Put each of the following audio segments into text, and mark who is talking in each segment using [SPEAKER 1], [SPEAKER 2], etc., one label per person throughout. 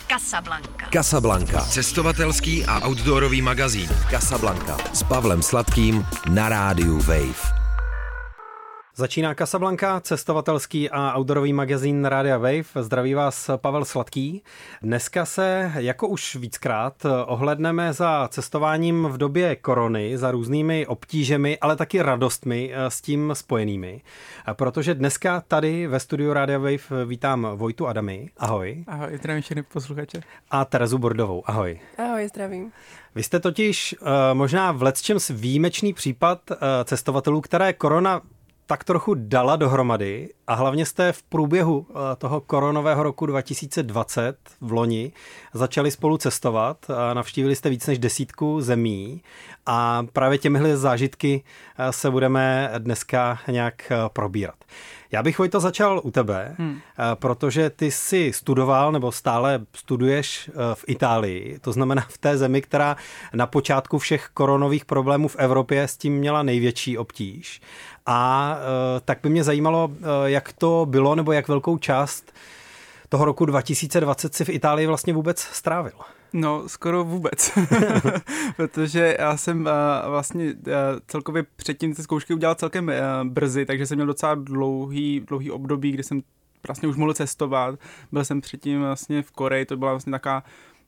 [SPEAKER 1] Casablanca.
[SPEAKER 2] Cestovatelský a outdoorový magazín.
[SPEAKER 1] Casablanca s Pavlem Sladkým na rádiu Wave.
[SPEAKER 3] Začíná Casablanca, cestovatelský a outdoorový magazín Rádia Wave. Zdraví vás Pavel Sladký. Dneska se, jako už víckrát, ohlédneme za cestováním v době korony, za různými obtížemi, ale taky radostmi s tím spojenými. Protože dneska tady ve studiu Rádia Wave vítám Vojtu Adamy. Ahoj.
[SPEAKER 4] Ahoj, zdravím všechny posluchače.
[SPEAKER 3] A Terezu Bordovou. Ahoj.
[SPEAKER 5] Ahoj, zdravím.
[SPEAKER 3] Vy jste totiž možná v lecčems výjimečný případ cestovatelů, které korona tak trochu dala dohromady a hlavně jste v průběhu toho koronového roku 2020 v loni začali spolu cestovat. Navštívili jste víc než 10 zemí a právě těmihle zážitky se budeme dneska nějak probírat. Já bych, Vojto, začal u tebe, protože ty jsi studoval nebo stále studuješ v Itálii, to znamená v té zemi, která na počátku všech koronových problémů v Evropě s tím měla největší obtíž. A tak by mě zajímalo, jak to bylo, nebo jak velkou část toho roku 2020 si v Itálii vlastně vůbec strávil.
[SPEAKER 4] No, skoro vůbec, protože já jsem vlastně celkově předtím ty zkoušky udělal celkem brzy, takže jsem měl docela dlouhý období, kdy jsem vlastně už mohl cestovat. Byl jsem předtím vlastně v Koreji, to byla vlastně taková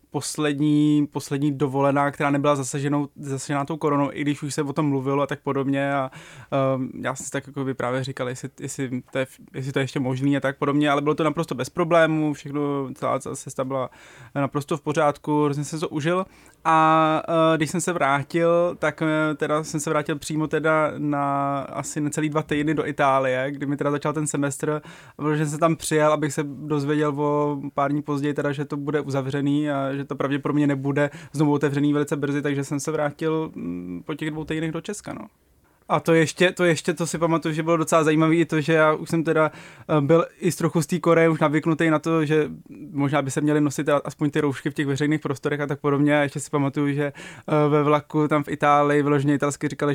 [SPEAKER 4] poslední dovolená, která nebyla zasažená tou koronou, i když už se o tom mluvilo a tak podobně a já jsem si tak jako by právě říkal, jestli to je ještě možný a tak podobně, ale bylo to naprosto bez problémů, celá cesta byla naprosto v pořádku, hrozně jsem to užil a když jsem se vrátil, tak teda jsem se vrátil přímo teda na asi necelý 2 týdny do Itálie, kdy mi teda začal ten semestr, protože jsem tam přijel, abych se dozvěděl o pár dní později teda, že to bude uzavřený a že to pravděpodobně nebude znovu otevřený velice brzy, takže jsem se vrátil po těch 2 týdnech do Česka, no. A to si pamatuju, že bylo docela zajímavé i to, že já už jsem teda byl i z trochu z té Koreje už navyknutý na to, že možná by se měly nosit aspoň ty roušky v těch veřejných prostorech a tak podobně. A ještě si pamatuju, že ve vlaku tam v Itálii vyloženě italsky říkali,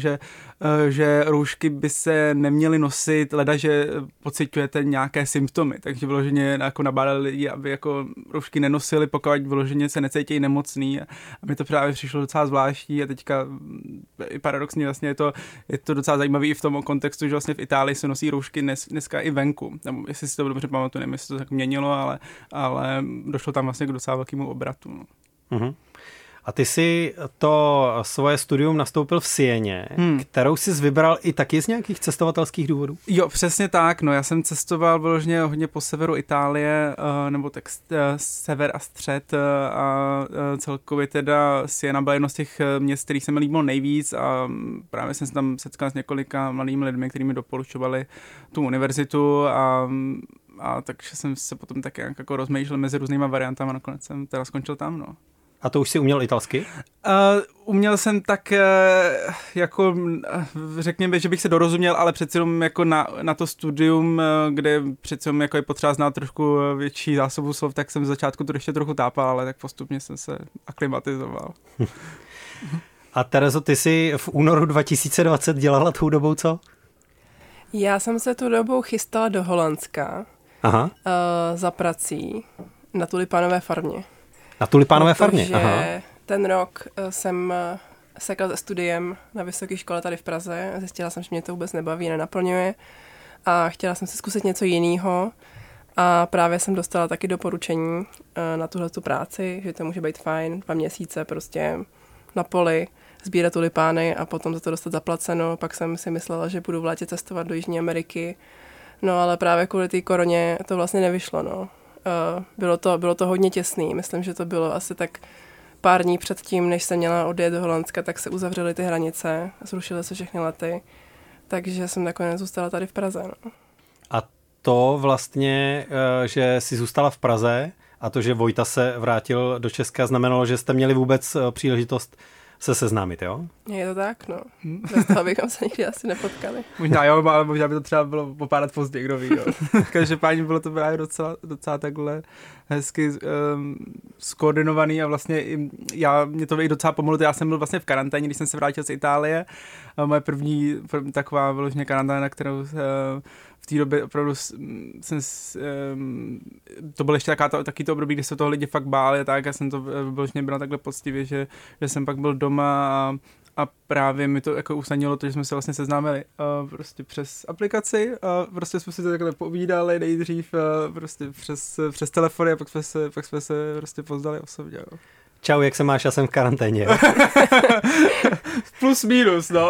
[SPEAKER 4] že roušky by se neměly nosit, leda, že pociťujete nějaké symptomy. Takže vyloženě jako nabádali lidi, aby jako roušky nenosili, pokud vyloženě se necítějí nemocný. A mi to právě přišlo docela zvláštní a teďka i paradoxně vlastně je to docela zajímavý i v tom kontextu, že vlastně v Itálii se nosí roušky dneska i venku. Nebo jestli si to dobře pamatuju, nevím, jestli to tak měnilo, ale došlo tam vlastně k docela velkému obratu. No.
[SPEAKER 3] Uh-huh. A ty si to svoje studium nastoupil v Sieně, kterou jsi vybral i taky z nějakých cestovatelských důvodů?
[SPEAKER 4] Jo, přesně tak. No, já jsem cestoval vyloženě hodně po severu Itálie, nebo tak sever a střed a celkově teda Siena byla jedno z těch měst, kterých se mi líbilo nejvíc a právě jsem se tam setkal s několika mladými lidmi, kteří mi doporučovali tu univerzitu a takže jsem se potom tak jako rozmýšlel mezi různýma variantami a nakonec jsem teda skončil tam, no.
[SPEAKER 3] A to už si uměl italsky?
[SPEAKER 4] Uměl jsem tak jako, řekněme, že bych se dorozuměl, ale přeci jenom jako na to studium, kde přeci jenom jako je potřeba znát trošku větší zásobu slov, tak jsem z začátku to ještě trochu tápal, ale tak postupně jsem se aklimatizoval.
[SPEAKER 3] A Terezo, ty jsi v únoru 2020 dělala tou dobou co?
[SPEAKER 5] Já jsem se tu dobou chystala do Holandska.
[SPEAKER 3] Aha.
[SPEAKER 5] Za prací na tulipánové farmě.
[SPEAKER 3] Na tulipánové farmě?
[SPEAKER 5] Aha. Ten rok jsem sekla se studiem na vysoké škole tady v Praze. Zjistila jsem, že mě to vůbec nebaví, nenaplňuje a chtěla jsem si zkusit něco jiného. A právě jsem dostala taky doporučení na tuhletu práci, že to může být fajn, 2 měsíce prostě na poli, sbírat tulipány a potom za to dostat zaplaceno. Pak jsem si myslela, že budu v létě cestovat do Jižní Ameriky. No ale právě kvůli té koroně to vlastně nevyšlo, no. Bylo to hodně těsný. Myslím, že to bylo asi tak pár dní před tím, než jsem měla odjet do Holandska, tak se uzavřely ty hranice, zrušily se všechny lety, takže jsem nakonec zůstala tady v Praze. No.
[SPEAKER 3] A to vlastně, že jsi zůstala v Praze a to, že Vojta se vrátil do Česka, znamenalo, že jste měli vůbec příležitost se seznámit, jo?
[SPEAKER 5] Je to tak, no. Bez toho bychom se nikdy asi nepotkali.
[SPEAKER 4] Možná jo, ale možná by to třeba bylo po pár let později, kdo ví, jo. Každopádně bylo to právě docela takhle hezky skoordinovaný a vlastně mě to i docela pomohlo, já jsem byl vlastně v karanténě, když jsem se vrátil z Itálie. Moje první taková vyloženě karanténa, kterou v té době opravdu to bylo ještě taky to období, kdy se toho lidi fakt báli, tak já jsem to vlastně bral takhle poctivě, že jsem pak byl doma a právě mi to jako usnadnilo to, že jsme se vlastně seznámili prostě přes aplikaci a prostě jsme si to takhle povídali nejdřív prostě přes telefony a pak jsme se prostě poznali osobně. Jo.
[SPEAKER 3] Čau, jak se máš? Já jsem v karanténě. Jo?
[SPEAKER 4] Plus minus, no.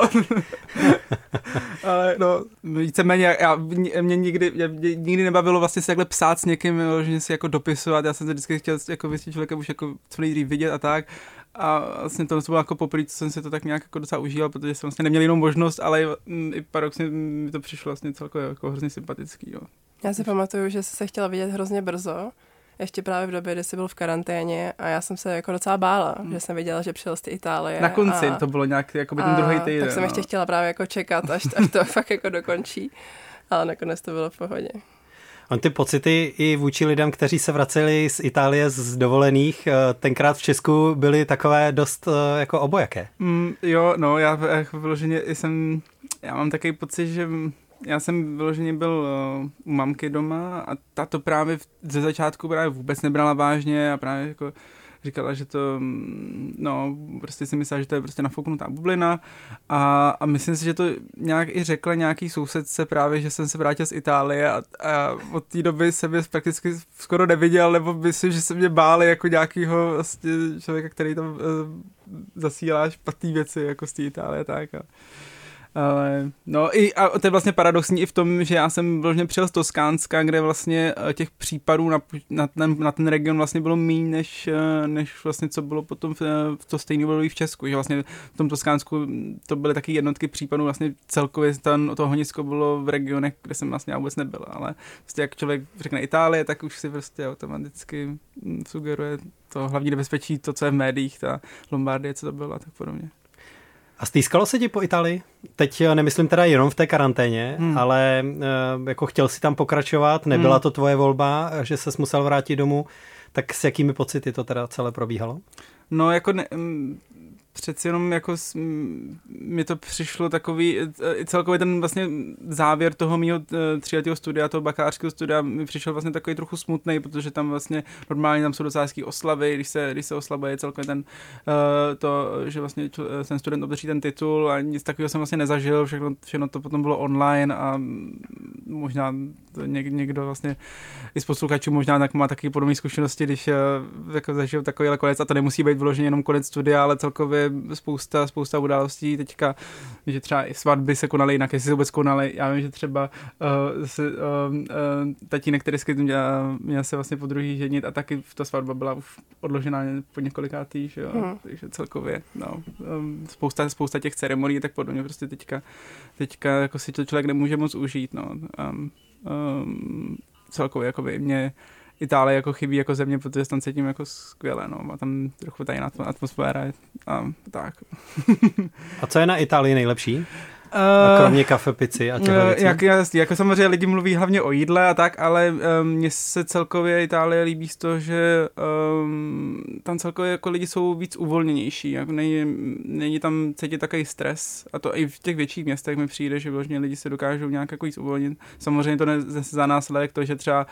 [SPEAKER 4] Ale no, víceméně, mě nikdy nebavilo vlastně se takhle psát s někým, že si jako dopisovat, já jsem se vždycky chtěl jako s tím člověkem už jako co nejdřív vidět a tak. A vlastně to bylo jako poprvé, co jsem si to tak nějak jako docela užíval, protože jsem vlastně neměl jinou možnost, ale i paradoxně mi to přišlo vlastně celkově jako hrozně sympatický. Jo.
[SPEAKER 5] Já si pamatuju, že jsi se chtěla vidět hrozně brzo, ještě právě v době, kdy jsi byl v karanténě a já jsem se jako docela bála, že jsem věděla, že přijel z té Itálie.
[SPEAKER 4] Na konci to bylo nějak jako ten druhý týden.
[SPEAKER 5] Tak jsem ještě chtěla právě jako čekat, až to fakt jako dokončí, ale nakonec to bylo v pohodě.
[SPEAKER 3] On ty pocity i vůči lidem, kteří se vraceli z Itálie z dovolených, tenkrát v Česku byly takové dost jako obojaké.
[SPEAKER 4] Jo, no, já vyloženě já mám takový pocit, že já jsem vyloženě byl u mamky doma a ta to právě ze začátku právě vůbec nebrala vážně a právě jako říkala, že to, no, prostě si myslela, že to je prostě nafouknutá bublina a myslím si, že to nějak i řekla nějaký sousedce právě, že jsem se vrátil z Itálie a od té doby jsem je prakticky skoro neviděl, nebo myslím, že se mě báli jako nějakýho vlastně člověka, který tam zasílá špatný věci jako z té Itálie, tak no a to je vlastně paradoxní i v tom, že já jsem vlastně přijel z Toskánska, kde vlastně těch případů na ten region vlastně bylo méně, než vlastně co bylo potom v to stejné období v Česku, že vlastně v tom Toskánsku to byly taky jednotky případů, vlastně celkově to honisko bylo v regionech, kde jsem vlastně vůbec nebyl, ale prostě jak člověk řekne Itálie, tak už si prostě automaticky sugeruje to hlavní nebezpečí, to, co je v médiích, ta Lombardie, co to bylo a tak podobně.
[SPEAKER 3] A stýskalo se ti po Itálii? Teď nemyslím teda jenom v té karanténě, ale jako chtěl si tam pokračovat, nebyla to tvoje volba, že ses musel vrátit domů, tak s jakými pocity to teda celé probíhalo?
[SPEAKER 4] No jako přeci jenom jako mi to přišlo takový, celkově ten vlastně závěr toho mýho 3letého studia, toho bakalářského studia mi přišel vlastně takový trochu smutný, protože tam vlastně normálně tam jsou docela hezký oslavy, když se oslavuje celkově že vlastně ten student obdrží ten titul a nic takového jsem vlastně nezažil, všechno to potom bylo online a možná někdo vlastně i z posluchačů možná tak má taky podobné zkušenosti, když jako zažil takovýhle konec a to nemusí být vyloženě jenom konec studia, ale celkově spousta událostí teďka, že třeba i svatby se konaly jinak, jestli se vůbec konaly. Já vím, že třeba tatínek, který měl se vlastně po druhý ženit a taky ta svatba byla už odložená po několikátý, že jo? Takže celkově, no, spousta těch ceremonií tak podobně, prostě teďka jako si to člověk nemůže moc užít, no. Celkově, jakoby mě Itálie jako chybí jako země, protože tam cítím jako skvěle, no, a tam trochu tady atmosféra a tak. A
[SPEAKER 3] co je na Itálii nejlepší? Kromě kafe, pici a těchto věcí?
[SPEAKER 4] Jako samozřejmě lidi mluví hlavně o jídle a tak, ale mně se celkově Itálie líbí z toho, že tam celkově jako lidi jsou víc uvolněnější, jako není tam cítit takový stres a to i v těch větších městech mi přijde, že vlastně lidi se dokážou nějak jako víc uvolnit. Samozřejmě to za následek to, že třeba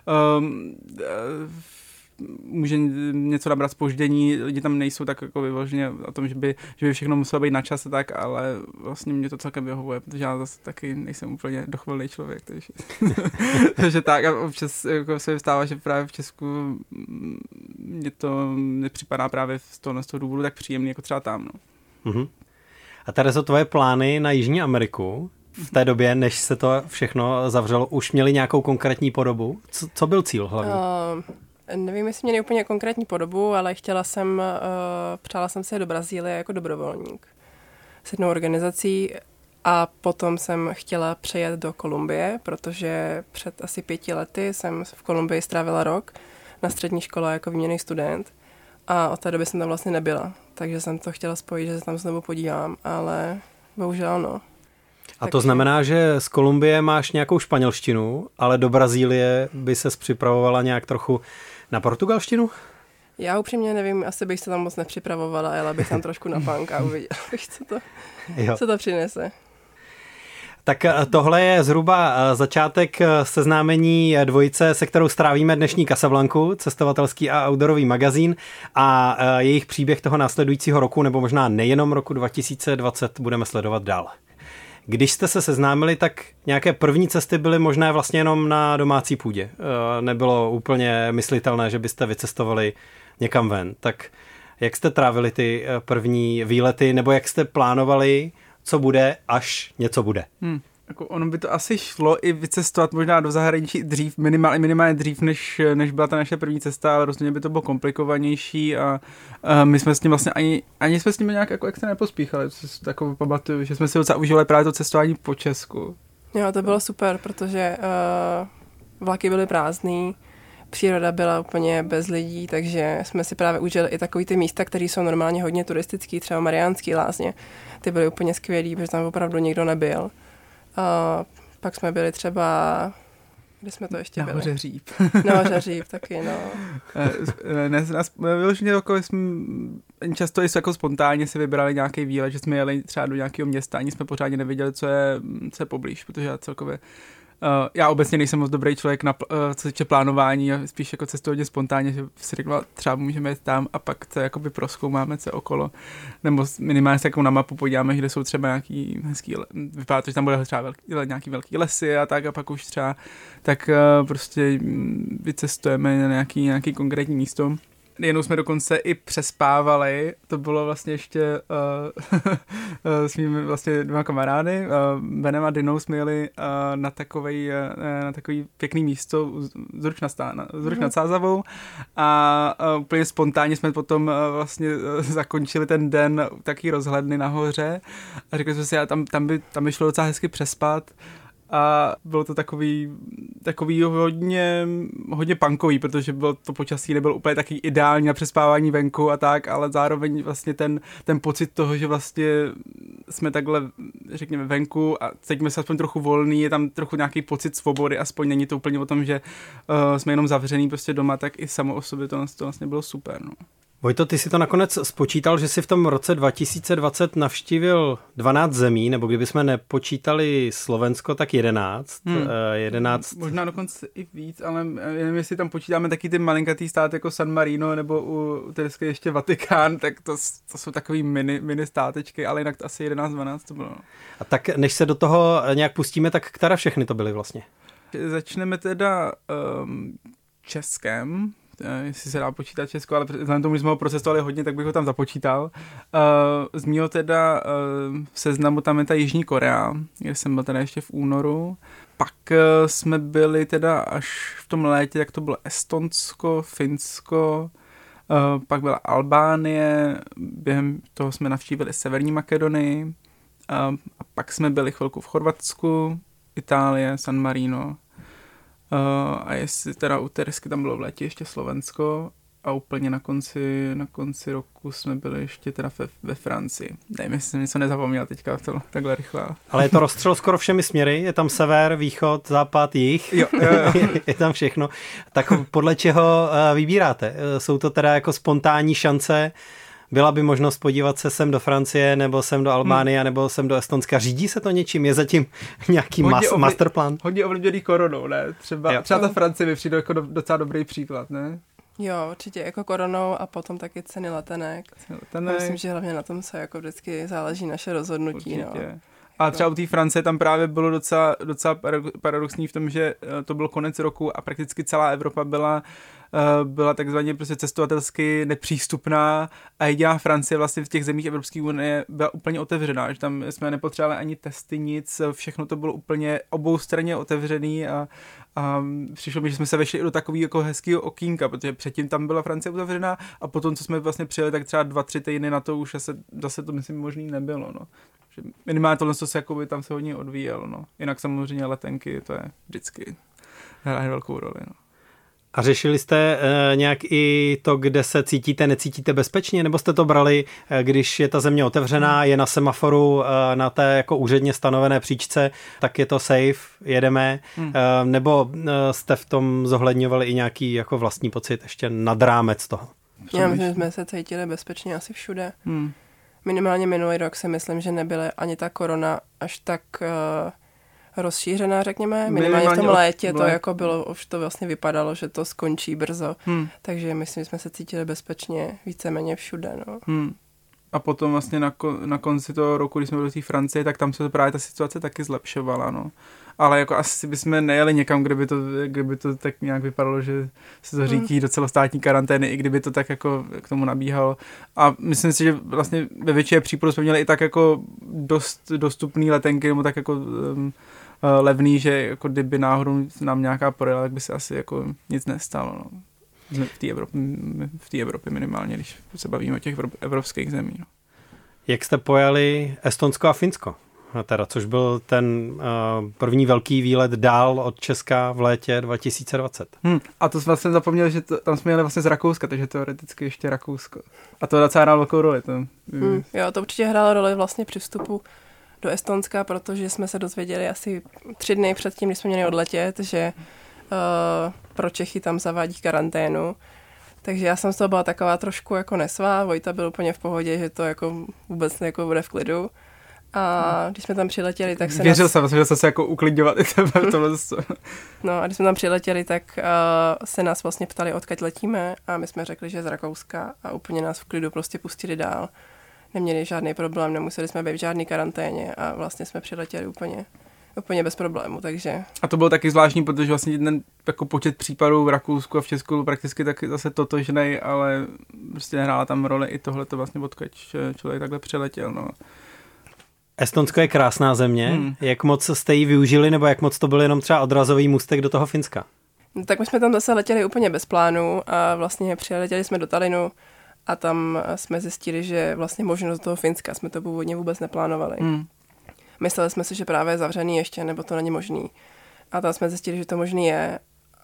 [SPEAKER 4] může něco nabrat zpoždění, lidi tam nejsou tak jako vyloženě o tom, že by všechno muselo být na čas a tak, ale vlastně mě to celkem vyhovuje, protože já zase taky nejsem úplně dochvilný člověk, takže tak a občas jako se stává, že právě v Česku mě to nepřipadá právě z toho důvodu tak příjemný, jako třeba tam. No.
[SPEAKER 3] Uh-huh. A tady jsou tvoje plány na Jižní Ameriku? V té době, než se to všechno zavřelo, už měly nějakou konkrétní podobu? Co byl cíl hlavně?
[SPEAKER 5] Nevím, jestli měli úplně konkrétní podobu, ale přála jsem se do Brazílie jako dobrovolník s jednou organizací a potom jsem chtěla přejet do Kolumbie, protože před asi 5 lety jsem v Kolumbii strávila rok na střední škole jako výměnný student a od té doby jsem tam vlastně nebyla, takže jsem to chtěla spojit, že se tam znovu podívám, ale bohužel no.
[SPEAKER 3] A to znamená, že z Kolumbie máš nějakou španělštinu, ale do Brazílie by ses připravovala nějak trochu na portugalštinu?
[SPEAKER 5] Já upřímně nevím, asi bych se tam moc nepřipravovala, jela bych tam trošku na punk a uviděla bych, co to přinese.
[SPEAKER 3] Tak tohle je zhruba začátek seznámení dvojice, se kterou strávíme dnešní Casablanku, cestovatelský a outdoorový magazín, a jejich příběh toho následujícího roku, nebo možná nejenom roku 2020, budeme sledovat dál. Když jste se seznámili, tak nějaké první cesty byly možné vlastně jenom na domácí půdě. Nebylo úplně myslitelné, že byste vycestovali někam ven. Tak jak jste trávili ty první výlety, nebo jak jste plánovali, co bude, až něco bude?
[SPEAKER 4] Jako ono by to asi šlo i vycestovat možná do zahraničí dřív, minimálně dřív, než byla ta naše první cesta, ale rozhodně by to bylo komplikovanější a my jsme s tím vlastně ani jsme s tím nějak jako extra nepospíchali, takový pamatuju, že jsme si docela užívali právě to cestování po Česku.
[SPEAKER 5] Jo, to bylo super, protože vlaky byly prázdný, příroda byla úplně bez lidí, takže jsme si právě užili i takový ty místa, které jsou normálně hodně turistický, třeba Mariánský Lázně. Ty byly úplně skvělý, protože tam opravdu nikdo nebyl. Pak jsme byli třeba, kde jsme to ještě byli?
[SPEAKER 4] Na hoře Říp.
[SPEAKER 5] Na hoře Říp taky, no.
[SPEAKER 4] Vyloženě jako jsme často i jako spontánně si vybrali nějaký výlet, že jsme jeli třeba do nějakého města, ani jsme pořádně nevěděli, co je poblíž, protože já celkově já obecně nejsem moc dobrý člověk co se týče plánování a spíš jako cestu hodně spontánně, že si řekla, třeba můžeme jít tam a pak to jakoby prozkoumáme co okolo, nebo minimálně se jako na mapu podíváme, kde jsou třeba nějaký hezký, vypadá to, že tam bude třeba nějaký velký lesy a tak, a pak už třeba tak prostě vycestujeme na nějaký konkrétní místo. Jednou jsme dokonce i přespávali, to bylo vlastně ještě s mými vlastně 2 kamarády, Benem a Dinou jsme jeli na takový pěkný místo Zruč nad Sázavou a úplně spontánně jsme potom vlastně zakončili ten den taky rozhledny nahoře a řekli jsme si, tam by šlo docela hezky přespat. A bylo to takový hodně punkový, protože to počasí nebylo úplně taky ideální na přespávání venku a tak, ale zároveň vlastně ten pocit toho, že vlastně jsme takhle, řekněme, venku a cítíme se aspoň trochu volný, je tam trochu nějaký pocit svobody, aspoň není to úplně o tom, že jsme jenom zavřený prostě doma, tak i samo o sobě to vlastně bylo super, no.
[SPEAKER 3] Vojto, ty si to nakonec spočítal, že si v tom roce 2020 navštívil 12 zemí, nebo kdybychom nepočítali Slovensko, tak 11. 11.
[SPEAKER 4] Možná dokonce i víc, ale nevím, jestli tam počítáme taky ty malinkatý stát jako San Marino, nebo u Teresky ještě Vatikán, tak to jsou takový mini státečky, ale jinak to asi 11-12 to bylo.
[SPEAKER 3] A tak než se do toho nějak pustíme, tak které všechny to byly vlastně? Začneme
[SPEAKER 4] teda Českem, jestli se dá počítat Česko, ale vzhledem tomu, že jsme ho procestovali hodně, tak bych ho tam započítal. Z mýho teda seznamu tam je ta Jižní Korea, kde jsem byl teda ještě v únoru. Pak jsme byli teda až v tom létě, jak to bylo Estonsko, Finsko, pak byla Albánie, během toho jsme navštívili Severní Makedonii, a pak jsme byli chvilku v Chorvatsku, Itálie, San Marino. A jestli teda u Teresky tam bylo v létě ještě Slovensko a úplně na konci roku jsme byli ještě teda ve Francii. Nevím, jestli jsem něco nezapomněl teďka to takhle rychle.
[SPEAKER 3] Ale je to rozstřel skoro všemi směry, je tam sever, východ, západ, jih,
[SPEAKER 4] jo.
[SPEAKER 3] Je tam všechno. Tak podle čeho vybíráte? Jsou to teda jako spontánní šance? Byla by možnost podívat se sem do Francie, nebo sem do Albánie, nebo sem do Estonska. Řídí se to něčím? Je zatím nějaký masterplan?
[SPEAKER 4] Hodně ovlivněný koronou, ne? Třeba ta Francie mi přijde jako docela dobrý příklad, ne?
[SPEAKER 5] Jo, určitě jako koronou a potom taky ceny letenek. Myslím, že hlavně na tom se jako vždycky záleží naše rozhodnutí.
[SPEAKER 4] Určitě. No. A třeba u té Francie tam právě bylo docela paradoxní v tom, že to byl konec roku a prakticky celá Evropa byla takzvaně prostě cestovatelsky nepřístupná a jediná Francie vlastně v těch zemích Evropské unie byla úplně otevřená, že tam jsme nepotřebovali ani testy, nic, všechno to bylo úplně oboustranně otevřený a přišlo mi, že jsme se vešli do takového jako hezkého okýnka, protože předtím tam byla Francie otevřená a potom, co jsme vlastně přijeli, tak třeba 2-3 týdny na to už zase to myslím možný nebylo, no. Minimálně tohle se jakoby tam se hodně odvíjelo, no. Jinak samozřejmě letenky, to je vždycky hraje velkou roli, no.
[SPEAKER 3] A řešili jste nějak i to, kde se necítíte bezpečně, nebo jste to brali, když je ta země otevřená, je na semaforu, na té jako úředně stanovené příčce, tak je to safe, jedeme, nebo jste v tom zohledňovali i nějaký jako vlastní pocit ještě nad rámec toho?
[SPEAKER 5] Já myslím, že jsme se cítili bezpečně asi všude. Minimálně minulý rok si myslím, že nebyla ani ta korona až tak rozšířená, řekněme. Minimálně v tom létě to
[SPEAKER 4] léto.
[SPEAKER 5] jako bylo, už to vlastně vypadalo, že to skončí brzo. Takže myslím, že jsme se cítili bezpečně víceméně všude. No.
[SPEAKER 4] A potom vlastně na konci toho roku, když jsme byli do té Francie, tak tam se právě ta situace taky zlepšovala, no. Ale jako asi bychom nejeli někam, kde by to tak nějak vypadalo, že se to řítí do celostátní karantény, i kdyby to tak jako k tomu nabíhalo. A myslím si, že vlastně ve většině případů jsme měli i tak jako dost dostupný letenky, nebo tak jako levný, že jako kdyby náhodou nám nějaká projela, tak by se asi jako nic nestalo, no. V té Evropě minimálně, když se bavíme o těch evropských zemí. No.
[SPEAKER 3] Jak jste pojali Estonsko a Finsko? Teda, což byl ten první velký výlet dál od Česka v létě 2020.
[SPEAKER 4] A to jsme zapomněli, že tam jsme jeli vlastně z Rakouska, takže teoreticky ještě Rakousko. A to docela hrálo velkou roli.
[SPEAKER 5] Jo, to určitě hrálo roli vlastně při vstupu do Estonska, protože jsme se dozvěděli asi 3 dny předtím, když jsme měli odletět, že pro Čechy tam zavádí karanténu. Takže já jsem z toho byla taková trošku jako nesvá, Vojta byl úplně v pohodě, že to jako vůbec jako bude v klidu. A když jsme tam přiletěli, tak se
[SPEAKER 4] Věřil jsem, že se jako uklidňovat i tebe v tomhle.
[SPEAKER 5] No a když jsme tam přiletěli, tak se nás vlastně ptali, odkud letíme, a my jsme řekli, že z Rakouska, a úplně nás v klidu prostě pustili dál. Neměli žádný problém, nemuseli jsme být v žádný karanténě a vlastně jsme přiletěli úplně bez problému, takže... A
[SPEAKER 4] to bylo taky zvláštní, protože vlastně ten jako počet případů v Rakousku a v Česku prakticky taky zase totožnej, ale prostě hrála tam roli i tohleto vlastně, odkud člověk takhle přiletěl, no.
[SPEAKER 3] Estonsko je krásná země. Jak moc jste ji využili, nebo jak moc to byl jenom třeba odrazový můstek do toho Finska?
[SPEAKER 5] No, tak my jsme tam zase letěli úplně bez plánu a vlastně přiletěli jsme do Tallinnu a tam jsme zjistili, že vlastně možnost do toho Finska jsme to původně vůbec neplánovali. Mysleli jsme si, že právě je zavřený ještě, nebo to není možný. A tam jsme zjistili, že to možný je.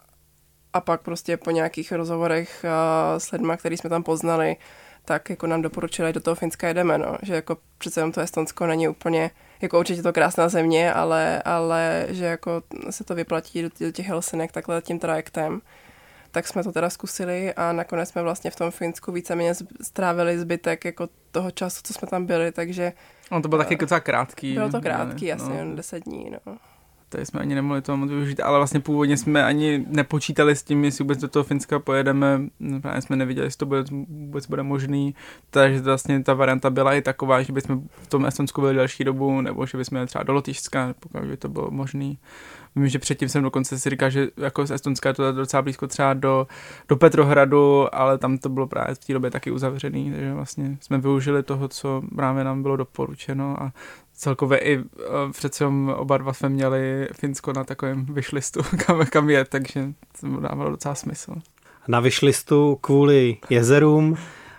[SPEAKER 5] A pak prostě po nějakých rozhovorech s lidmi, který jsme tam poznali, tak jako nám doporučili, do toho Finska jedeme, no. Že jako přece jenom to Estonsko není úplně, jako určitě to krásná země, ale že jako se to vyplatí do těch Helsinek takhle tím trajektem. Tak jsme to teda zkusili a nakonec jsme vlastně v tom Finsku víceméně strávili zbytek jako toho času, co jsme tam byli, takže...
[SPEAKER 4] No to bylo taky docela krátký.
[SPEAKER 5] Bylo to krátký, asi jen 10 dní, no.
[SPEAKER 4] Tady jsme ani nemohli toho moc využít, ale vlastně původně jsme ani nepočítali s tím, jestli vůbec do toho Finska pojedeme, právě jsme neviděli, jestli to vůbec bude možný, takže vlastně ta varianta byla i taková, že bychom v tom Estonsku byli delší dobu, nebo že bychom jeli třeba do Lotyšska, pokud by to bylo možný. Vím, že předtím jsem dokonce si říkal, že jako z Estonska je to docela blízko třeba do Petrohradu, ale tam to bylo právě v té době taky uzavřený, takže vlastně jsme využili toho, co právě nám bylo doporučeno a celkově i přece oba dva jsme měli Finsko na takovém wishlistu, kam je, takže to dávalo docela smysl.
[SPEAKER 3] Na wishlistu kvůli jezerům,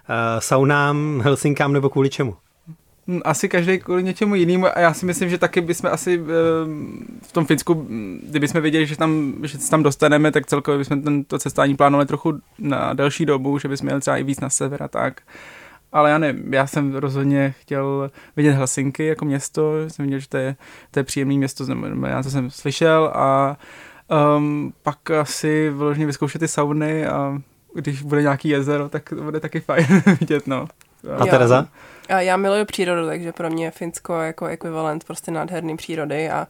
[SPEAKER 3] saunám, Helsinkám nebo kvůli čemu?
[SPEAKER 4] Asi každý kvůli něčemu jinému a já si myslím, že taky bychom asi v tom Finsku, kdybychom věděli, že se tam dostaneme, tak celkově bychom to cestování plánovali trochu na delší dobu, že bychom jeli třeba i víc na sever a tak. Ale já nevím, já jsem rozhodně chtěl vidět Helsinky jako město, jsem viděl, že to je příjemné město, já to jsem slyšel a pak asi vyloženě vyzkoušet ty sauny a když bude nějaký jezero, tak to bude taky fajn vidět, no.
[SPEAKER 3] A Tereza?
[SPEAKER 5] A já miluji přírodu, takže pro mě Finsko je jako ekvivalent prostě nádherný přírody a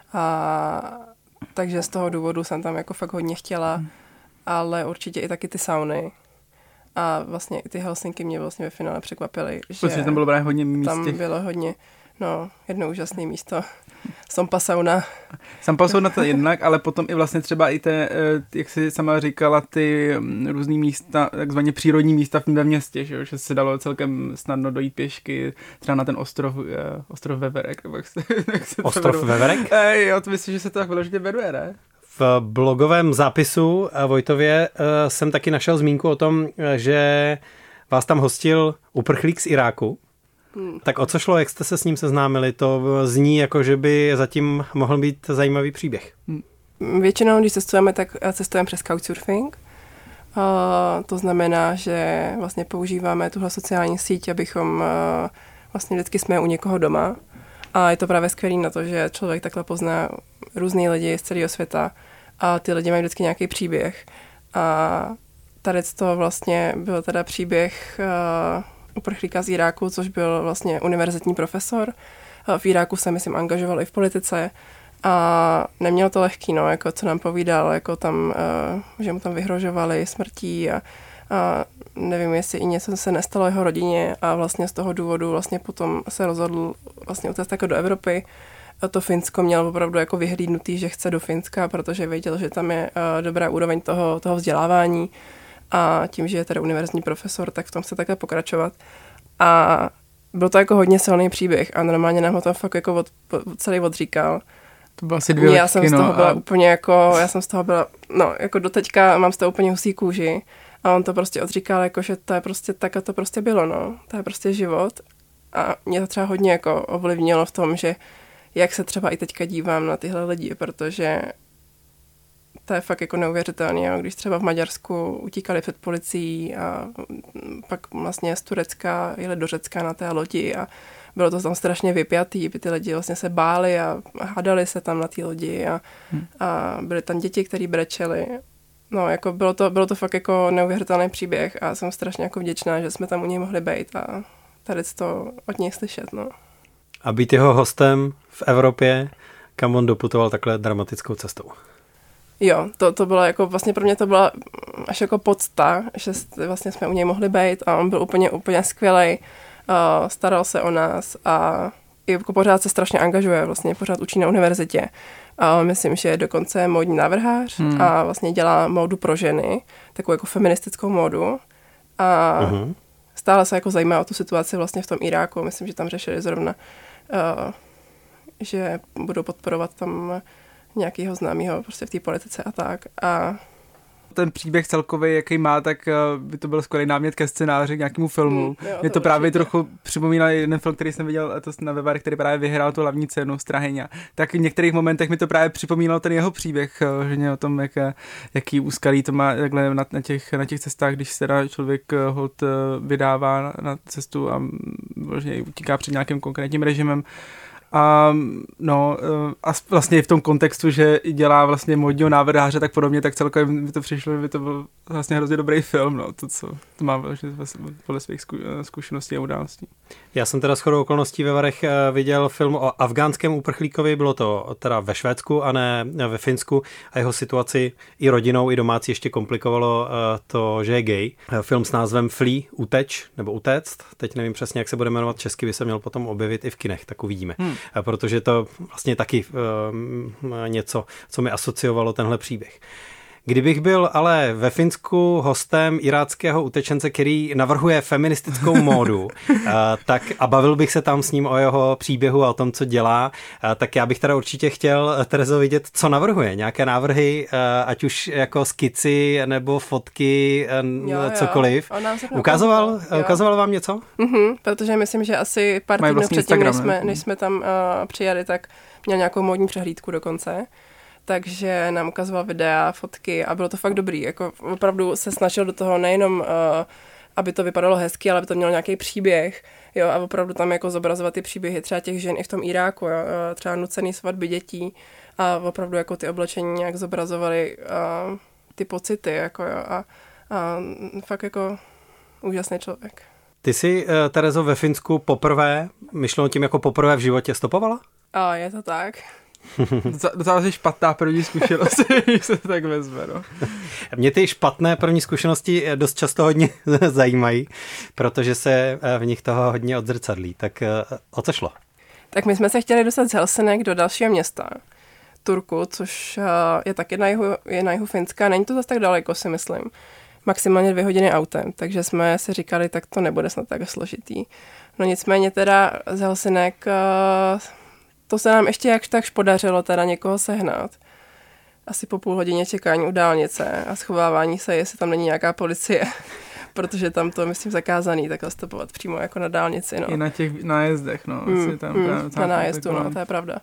[SPEAKER 5] takže z toho důvodu jsem tam jako fakt hodně chtěla, ale určitě i taky ty sauny. A vlastně i ty Helsinky mě vlastně ve finále překvapily, že
[SPEAKER 4] tam bylo právě hodně míst.
[SPEAKER 5] Tam bylo hodně, jedno úžasné místo. Sampa sauna.
[SPEAKER 4] Sampa sauna to jednak, ale potom i vlastně třeba i jak jsi sama říkala, ty různý místa, takzvaně přírodní místa ve městě, že se dalo celkem snadno dojít pěšky, třeba na ten ostrov Veverek.
[SPEAKER 3] Ostrov Veverek?
[SPEAKER 4] Jo, to myslím, že se to tak vyloženě jmenuje, ne?
[SPEAKER 3] V blogovém zápisu Vojtově jsem taky našel zmínku o tom, že vás tam hostil uprchlík z Iráku. Tak o co šlo, jak jste se s ním seznámili? To zní jako, že by zatím mohl být zajímavý příběh.
[SPEAKER 5] Většinou, když cestujeme, tak cestujeme přes Couchsurfing. To znamená, že vlastně používáme tuhle sociální síť, abychom vlastně vždycky jsme u někoho doma. A je to právě skvělý na to, že člověk takhle pozná různý lidi z celého světa a ty lidi mají vždycky nějaký příběh. A tady to vlastně byl teda příběh uprchlíka z Iráku, což byl vlastně univerzitní profesor. V Iráku se, myslím, angažoval i v politice A neměl to lehký, no, jako co nám povídal, jako tam, že mu tam vyhrožovali smrtí a nevím, jestli i něco se nestalo jeho rodině a vlastně z toho důvodu vlastně potom se rozhodl vlastně utéct jako do Evropy. A to Finsko měl opravdu jako vyhlídnutý, že chce do Finska, protože věděl, že tam je dobrá úroveň toho vzdělávání a tím, že je teda univerzitní profesor, tak v tom chce takhle pokračovat. A byl to jako hodně silný příběh a normálně nám ho tam fakt jako celý odříkal.
[SPEAKER 4] To bylo asi 2 letky,
[SPEAKER 5] já jsem z toho byla úplně jako, no, jako doteďka mám z toho úplně husí kůži a on to prostě odříkal, jako, že to je prostě, tak to prostě bylo, no. To je prostě život a mě to třeba hodně jako ovlivnilo v tom, že jak se třeba i teďka dívám na tyhle lidi, protože to je fakt jako neuvěřitelné, když třeba v Maďarsku utíkali před policií a pak vlastně z Turecka jeli do Řecka na té lodi a bylo to tam strašně vypjatý, ty lidi vlastně se báli a hádali se tam na té lodi a byly tam děti, které brečely. No, jako bylo to fakt jako neuvěřitelný příběh a jsem strašně jako vděčná, že jsme tam u něj mohli být a tady to od něj slyšet, no.
[SPEAKER 3] A být jeho hostem v Evropě, kam on doputoval takhle dramatickou cestou.
[SPEAKER 5] Jo, to bylo jako, vlastně pro mě to byla až jako podsta, že vlastně jsme u něj mohli být a on byl úplně skvělej, staral se o nás a jako pořád se strašně angažuje, vlastně pořád učí na univerzitě. A myslím, že je dokonce módní návrhář a vlastně dělá módu pro ženy, takovou jako feministickou módu a stále se jako zajímá o tu situaci vlastně v tom Iráku. Myslím, že tam řešili zrovna, že budou podporovat tam nějakého známého prostě v té politice a tak. A
[SPEAKER 4] ten příběh celkový, jaký má, tak by to byl skvělý námět ke scénáři, k nějakému filmu. Mě to právě trochu připomíná jeden film, který jsem viděl to na Weber, který právě vyhrál tu hlavní cenu Strahyňa. Tak v některých momentech mi to právě připomínalo ten jeho příběh, že o tom, jaký úskalí to má takhle na těch cestách, když se člověk hod vydává na cestu a vlastně utíká před nějakým konkrétním režimem. A vlastně v tom kontextu, že dělá vlastně módního návrháře tak podobně, tak celkově by to přišlo, že by to byl vlastně hrozně dobrý film, no, to má vlastně podle svých zkušeností a událostí.
[SPEAKER 3] Já jsem teda shodou okolností ve Varech viděl film o afgánském uprchlíkovi, bylo to teda ve Švédsku a ne ve Finsku a jeho situaci i rodinou, i domácí ještě komplikovalo to, že je gay. Film s názvem Flee, uteč, nebo utéct, teď nevím přesně, jak se bude jmenovat česky, by se měl potom objevit i v kinech, tak uvidíme. Protože to vlastně taky něco, co mi asociovalo tenhle příběh. Kdybych byl ale ve Finsku hostem iráckého utečence, který navrhuje feministickou módu, tak a bavil bych se tam s ním o jeho příběhu a o tom, co dělá, tak já bych teda určitě chtěl, Terezo, vidět, co navrhuje. Nějaké návrhy, ať už jako skici nebo fotky, cokoliv. Ukazoval vám něco?
[SPEAKER 5] Protože myslím, že asi pár týdnů předtím, než jsme tam přijeli, tak měl nějakou módní přehlídku dokonce. Takže nám ukazoval videa, fotky a bylo to fakt dobrý. Jako opravdu se snažil do toho nejenom, aby to vypadalo hezky, ale aby to mělo nějaký příběh. Jo, a opravdu tam jako zobrazovat ty příběhy třeba těch žen i v tom Iráku, jo, třeba nucený svatby dětí a opravdu jako ty oblečení nějak zobrazovali ty pocity. Jako, jo, a fakt jako úžasný člověk.
[SPEAKER 3] Ty jsi, Terezo, ve Finsku poprvé, myšleno tím jako poprvé v životě, stopovala?
[SPEAKER 5] Je to tak.
[SPEAKER 4] Docela je špatná první zkušenost, když se to tak vezme, no.
[SPEAKER 3] Mě ty špatné první zkušenosti dost často hodně zajímají, protože se v nich toho hodně odzrcadlí. Tak o co šlo?
[SPEAKER 5] Tak my jsme se chtěli dostat z Helsinek do dalšího města, Turku, což je taky na jihu Finska. Není to zase tak daleko, si myslím. Maximálně 2 hodiny autem, takže jsme si říkali, tak to nebude snad tak složitý. No nicméně teda z Helsinek to se nám ještě jakž takž podařilo teda někoho sehnat. Asi po půl hodině čekání u dálnice a schovávání se, jestli tam není nějaká policie, protože tam to, myslím, zakázaný, tak zastupovat přímo jako na dálnici. No.
[SPEAKER 4] I na těch nájezdech, no.
[SPEAKER 5] Na nájezdu, no, to je pravda.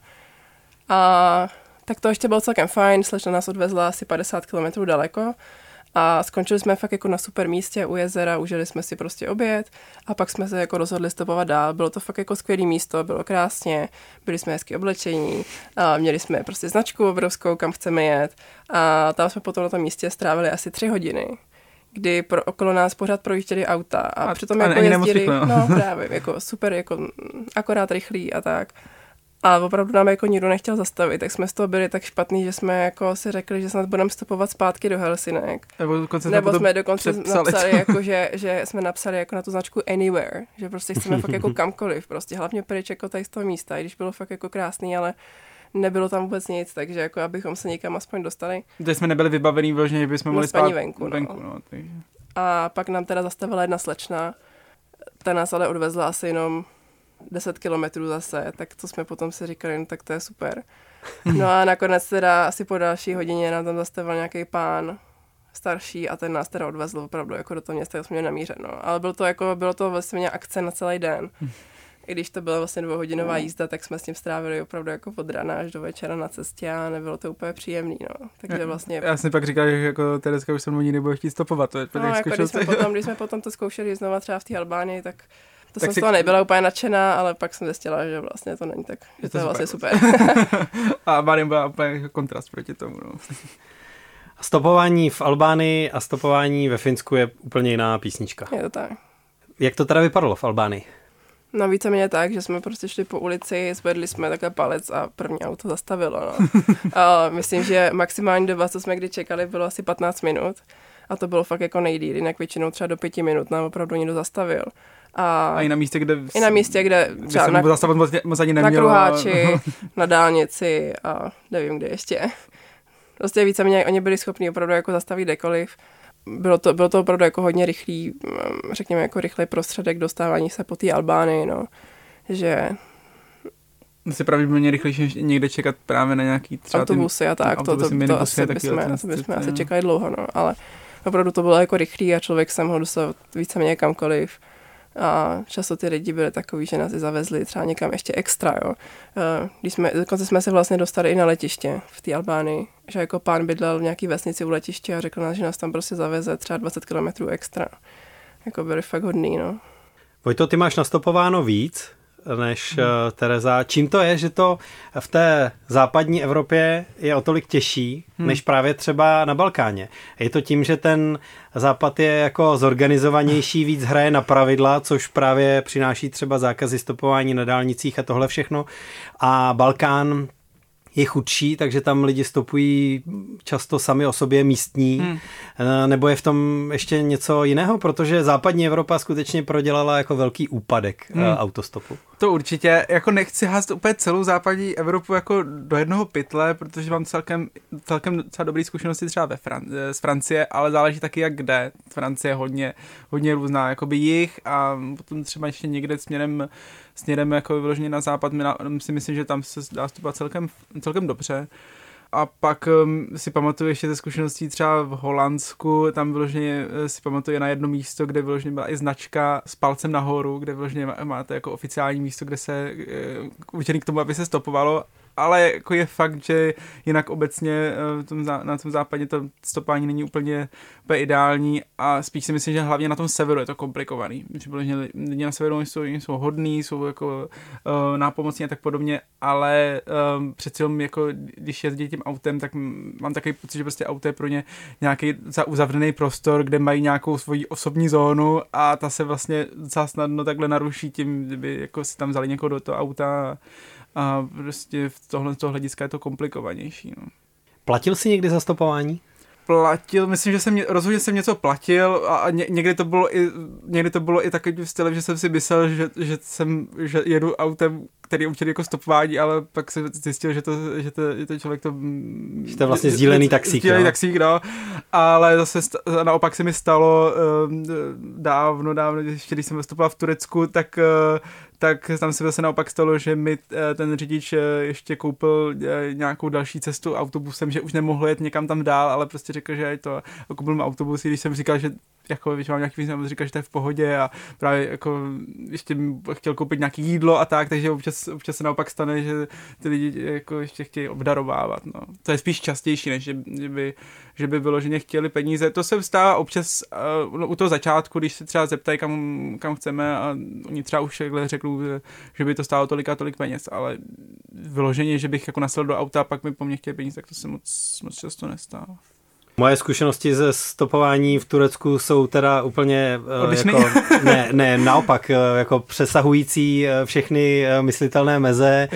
[SPEAKER 5] A tak to ještě bylo celkem fajn, slečna nás odvezla asi 50 km daleko a skončili jsme fakt jako na super místě u jezera, užili jsme si prostě oběd a pak jsme se jako rozhodli stopovat dál. Bylo to fakt jako skvělý místo, bylo krásně, byli jsme hezky oblečení, a měli jsme prostě značku obrovskou, kam chceme jet a tam jsme potom na tom místě strávili asi 3 hodiny, kdy okolo nás pořád projížděli auta a přitom jako jezdili, no právě, jako super, jako akorát rychlí a tak. A opravdu nám jako nikdo nechtěl zastavit, tak jsme z toho byli tak špatný, že jsme jako si řekli, že snad budeme stopovat zpátky do Helsinek. Nebo jsme dokonce napsali, jako, že jsme napsali jako na tu značku anywhere, že prostě chceme fakt jako kamkoliv, prostě hlavně pryč jako tady z toho místa, i když bylo fakt jako krásný, ale nebylo tam vůbec nic, takže jako abychom se někam aspoň dostali.
[SPEAKER 4] Kde jsme nebyli vybavení vložně, že bychom mohli spát
[SPEAKER 5] venku.
[SPEAKER 4] No, takže.
[SPEAKER 5] A pak nám teda zastavila jedna slečna, ta nás ale odvezla asi jenom 10 kilometrů zase, tak to jsme potom si říkali, no tak to je super. No a nakonec teda asi po další hodině nám tam zastavil nějaký pán starší a ten nás teda odvezl opravdu jako do toho města, kde jsme měli namířeno. Ale bylo to vlastně akce na celý den. I když to byla vlastně 2hodinová jízda, tak jsme s tím strávili opravdu jako od rána až do večera na cestě a nebylo to úplně příjemný, no. Takže vlastně...
[SPEAKER 4] Já jsem pak říkal, že jako Tereska už se mnou nebude chtít stopovat.
[SPEAKER 5] Jako když jsme potom to zkoušeli znova třeba v té Albánii, tak to jsem z toho nebyla úplně nadšená, ale pak jsem zjistila, že vlastně to není tak, že to je vlastně super.
[SPEAKER 4] A Albánie byla úplně kontrast proti tomu, no.
[SPEAKER 3] Stopování v Albánii a stopování ve Finsku je úplně jiná písnička.
[SPEAKER 5] Je to tak.
[SPEAKER 3] Jak to teda vypadalo v Albánii?
[SPEAKER 5] No víceméně tak, že jsme prostě šli po ulici, zvedli jsme takhle palec a první auto zastavilo. No. A myslím, že maximální doba, co jsme kdy čekali, bylo asi 15 minut. A to bylo fakt jako nejdýl, jinak většinou třeba do 5 minut nám opravdu někdo zastavil. A
[SPEAKER 4] i na místě, kde
[SPEAKER 5] třeba na kruháči, na dálnici a nevím kde ještě. Prostě víceméně oni byli schopni opravdu jako zastavit kdekoliv. Bylo to opravdu jako hodně rychlý, řekněme jako rychlej prostředek dostávání se po té Albánii, no. Že...
[SPEAKER 4] Asi pravděpodobně rychlejší někde čekat právě na nějaký třeba
[SPEAKER 5] autobusy a tak, to bychom asi čekali dlouho, no. Ale opravdu to bylo jako rychlý a člověk se mohl dostat víceméně kamkoliv. A často ty lidi byly takový, že nás i zavezli třeba někam ještě extra, jo. Dokonce jsme se vlastně dostali i na letiště v té Albánii, že jako pán bydlel v nějaký vesnici u letiště a řekl nás, že nás tam prostě zaveze třeba 20 kilometrů extra. Jako byli fakt hodný, no.
[SPEAKER 3] Vojto, ty máš nastopováno víc než Tereza. Čím to je, že to v té západní Evropě je o tolik těžší, než právě třeba na Balkáně? Je to tím, že ten západ je jako zorganizovanější, víc hraje na pravidla, což právě přináší třeba zákazy stopování na dálnicích a tohle všechno. A Balkán je chudší, takže tam lidi stopují často sami o sobě místní, nebo je v tom ještě něco jiného, protože západní Evropa skutečně prodělala jako velký úpadek autostopu.
[SPEAKER 4] To určitě, jako nechci házet úplně celou západní Evropu jako do jednoho pytle, protože mám celkem docela dobré zkušenosti třeba z Francie, ale záleží taky jak kde. Francie je hodně různá, jakoby jih a potom třeba ještě někde směrem jako vyloženě na západ, si myslím, že tam se dá stupovat celkem dobře. A pak si pamatuju ještě ze zkušeností třeba v Holandsku, tam vyloženě si pamatuju na jedno místo, kde vyloženě byla i značka s palcem nahoru, kde vyloženě máte jako oficiální místo, kde se určený k tomu, aby se stopovalo, ale jako je fakt, že jinak obecně na tom západě to stopování není úplně ideální a spíš si myslím, že hlavně na tom severu je to komplikovaný. Lidi na severu jsou hodný, jsou jako nápomocní a tak podobně, ale přeci jenom jako když jezdí tím autem, tak mám takový pocit, že prostě auto je pro ně nějaký uzavřený prostor, kde mají nějakou svoji osobní zónu a ta se vlastně docela snadno takhle naruší tím, kdyby jako si tam vzali někoho do toho auta a prostě v tohle hlediska je to komplikovanější. No.
[SPEAKER 3] Platil jsi někdy za stopování?
[SPEAKER 4] Platil, myslím, že rozhodně jsem něco platil a někdy to bylo i takovým stylem, že jsem si myslel, že jedu autem, který je určitě jako stopování, ale pak jsem zjistil, že to člověk to...
[SPEAKER 3] Že to je vlastně sdílený taxík.
[SPEAKER 4] Sdílený taxík, no. Ale zase naopak se mi stalo dávno, ještě když jsem vystupoval v Turecku, tak tam se zase naopak stalo, že mi ten řidič ještě koupil nějakou další cestu autobusem, že už nemohl jet někam tam dál, ale prostě řekl, že je to, koupil mi autobus, i když jsem říkal, že jako, když mám nějaký význam, říkal, že to je v pohodě a právě jako ještě chtěl koupit nějaké jídlo a tak, takže občas se naopak stane, že ty lidi jako ještě chtějí obdarovávat, no. To je spíš častější, než že by bylo, že nechtěli peníze. To se stává občas u toho začátku, když se třeba zeptají, kam chceme a oni třeba už řeknou, že by to stálo tolik a tolik peněz, ale vyloženě, že bych jako nasedl do auta a pak mi po mně chtěli peníze, tak to se moc často nestává.
[SPEAKER 3] Moje zkušenosti ze stopování v Turecku jsou teda úplně jako, ne, naopak, jako přesahující všechny myslitelné meze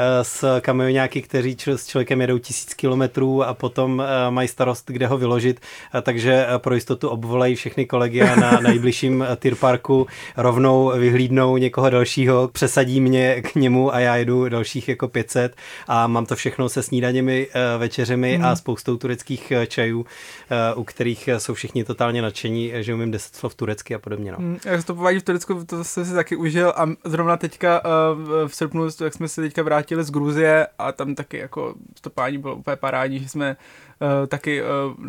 [SPEAKER 3] s kamionáky, kteří s člověkem jedou 1000 kilometrů a potom mají starost, kde ho vyložit, takže pro jistotu obvolají všechny kolegy a na nejbližším tyrparku rovnou vyhlídnou někoho dalšího, přesadí mě k němu a já jedu dalších jako 500 a mám to všechno se snídaněmi, večeřemi a spoustou tureckých čajů, u kterých jsou všichni totálně nadšení, že umím 10 slov turecky a podobně. No.
[SPEAKER 4] Jak stopování v Turecku, to jsem si taky užil a zrovna teďka v srpnu, jak jsme se teďka vrátili z Gruzie a tam taky jako stopování bylo úplně parádní, že jsme taky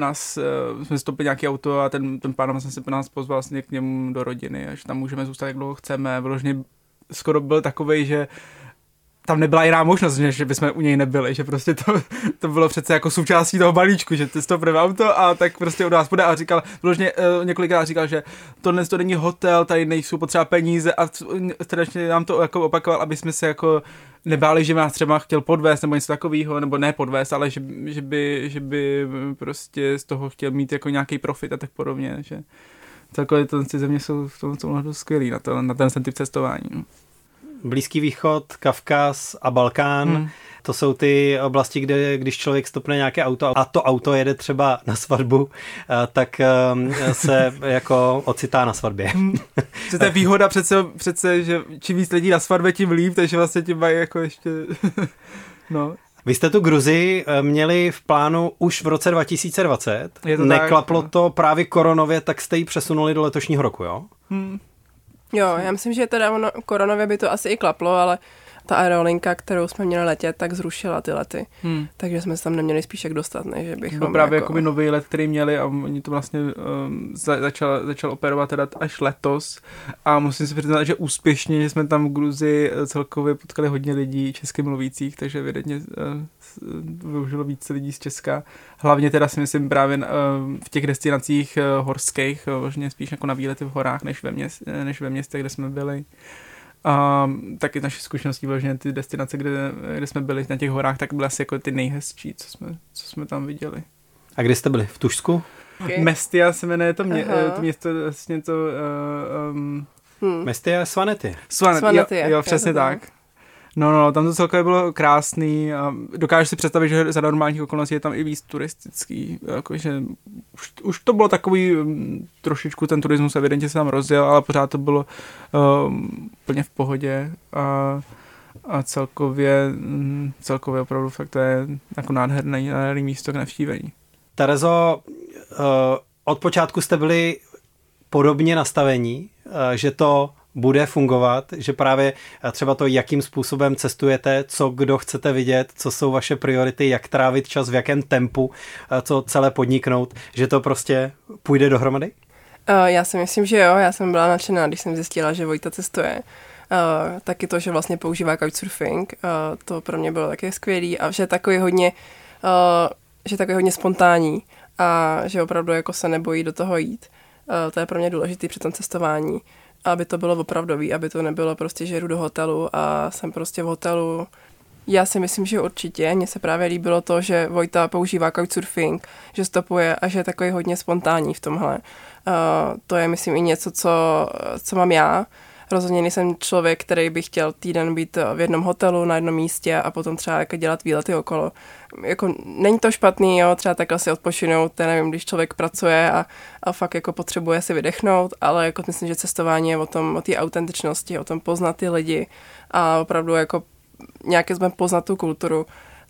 [SPEAKER 4] jsme stopili nějaký auto a ten pán se nás pozval vlastně k němu do rodiny a že tam můžeme zůstat, jak dlouho chceme. Vyloženě skoro byl takovej, že tam nebyla jiná možnost, že bychom u něj nebyli, že prostě to bylo přece jako součástí toho balíčku, že ty stopneme auto a tak prostě od nás půjde a říkal, vyloženě několikrát říkal, že tohle to není hotel, tady nejsou potřeba peníze a strašně nám to jako opakoval, aby jsme se jako nebáli, že nás třeba chtěl podvést nebo něco takového, nebo ne podvést, ale že by prostě z toho chtěl mít jako nějaký profit a tak podobně, že celkově ty země jsou v tom skvělý na ten typ cestování. No.
[SPEAKER 3] Blízký východ, Kavkaz a Balkán, to jsou ty oblasti, kde když člověk stopne nějaké auto a to auto jede třeba na svatbu, tak se jako ocitá na svatbě.
[SPEAKER 4] To je výhoda přece, že čím víc lidí na svatbě, tím líp, takže vlastně tím mají jako ještě... no.
[SPEAKER 3] Vy jste tu Gruzii měli v plánu už v roce 2020. Neklaplo tak, to právě koronově, tak jste ji přesunuli do letošního roku, jo?
[SPEAKER 5] Jo, já myslím, že teda koronově by to asi i klaplo, ale ta aerolinka, kterou jsme měli letět, tak zrušila ty lety. Takže jsme se tam neměli spíš jak dostat, než že bychom...
[SPEAKER 4] No právě jako nový let, který měli a oni to vlastně začal operovat teda až letos a musím si přiznat, že úspěšně, že jsme tam v Gruzii celkově potkali hodně lidí česky mluvících, takže evidentně využilo více lidí z Česka. Hlavně teda si myslím právě v těch destinacích horských, možná spíš jako na výlety v horách, než ve městech, kde jsme byli. A taky naše zkušenosti vyloženě ty destinace, kde jsme byli na těch horách, tak byly asi jako ty nejhezčí, co jsme tam viděli.
[SPEAKER 3] A kde jste byli? V Tušsku?
[SPEAKER 5] Okay.
[SPEAKER 4] Mestia se jmenuje to město, vlastně to...
[SPEAKER 3] Mestia Svanety.
[SPEAKER 4] Svanety, jo, přesně tak. No, tam to celkově bylo krásný a dokážeš si představit, že za normálních okolností je tam i víc turistický, jakože už to bylo takový trošičku, ten turismus evidentně se tam rozjel, ale pořád to bylo plně v pohodě a celkově opravdu fakt to je jako nádherný místo k navštívení.
[SPEAKER 3] Terezo, od počátku jste byli podobně nastavení, že to bude fungovat, že právě třeba to, jakým způsobem cestujete, co kdo chcete vidět, co jsou vaše priority, jak trávit čas, v jakém tempu, co celé podniknout, že to prostě půjde dohromady?
[SPEAKER 5] Já si myslím, že jo, já jsem byla nadšená, když jsem zjistila, že Vojta cestuje. Taky to, že vlastně používá couchsurfing, to pro mě bylo taky skvělý a že je takový hodně spontánní a že opravdu jako se nebojí do toho jít. To je pro mě důležitý při tom cestování, aby to bylo opravdový, aby to nebylo prostě, že jdu do hotelu a jsem prostě v hotelu. Já si myslím, že určitě. Mně se právě líbilo to, že Vojta používá couchsurfing, že stopuje a že je takový hodně spontánní v tomhle. To je, myslím, i něco, co mám já. Rozhodně nejsem člověk, který by chtěl týden být v jednom hotelu, na jednom místě a potom třeba jako dělat výlety okolo. Jako, není to špatný, jo, třeba takhle si odpočinout, nevím, když člověk pracuje a fakt jako potřebuje si vydechnout, ale jako myslím, že cestování je o té autentičnosti, o tom poznat ty lidi a opravdu jako nějaké jsme poznat tu kulturu.